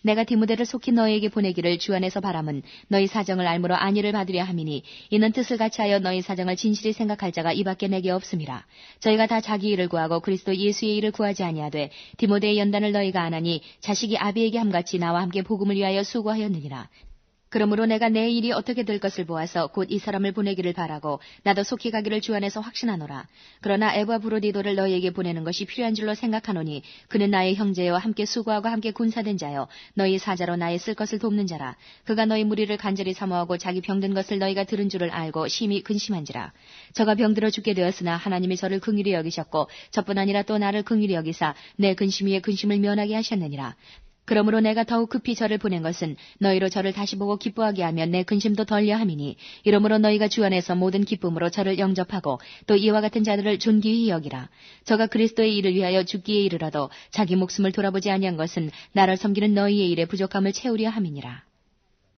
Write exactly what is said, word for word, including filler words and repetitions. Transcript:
내가 디모데를 속히 너희에게 보내기를 주 안에서 바람은 너희 사정을 알므로 안위를 받으려 함이니 이는 뜻을 같이하여 너희 사정을 진실히 생각할 자가 이밖에 내게 없음이라. 저희가 다 자기 일을 구하고 그리스도 예수의 일을 구하지 아니하되 디모데의 연단을 너희가 아나니 자식이 아비에게 함같이 나와 함께 복음을 위하여 수고하였느니라. 그러므로 내가 내 일이 어떻게 될 것을 보아서 곧 이 사람을 보내기를 바라고 나도 속히 가기를 주 안에서 확신하노라. 그러나 에바브로디도를 너희에게 보내는 것이 필요한 줄로 생각하노니 그는 나의 형제여 함께 수고하고 함께 군사된 자여 너희 사자로 나의 쓸 것을 돕는 자라. 그가 너희 무리를 간절히 사모하고 자기 병든 것을 너희가 들은 줄을 알고 심히 근심한지라. 저가 병들어 죽게 되었으나 하나님이 저를 긍휼히 여기셨고 저뿐 아니라 또 나를 긍휼히 여기사 내 근심 위에 근심을 면하게 하셨느니라. 그러므로 내가 더욱 급히 저를 보낸 것은 너희로 저를 다시 보고 기뻐하게 하면 내 근심도 덜려 함이니 이러므로 너희가 주 안에서 모든 기쁨으로 저를 영접하고 또 이와 같은 자들을 존귀히 여기라. 저가 그리스도의 일을 위하여 죽기에 이르러도 자기 목숨을 돌아보지 아니한 것은 나를 섬기는 너희의 일에 부족함을 채우려 함이니라.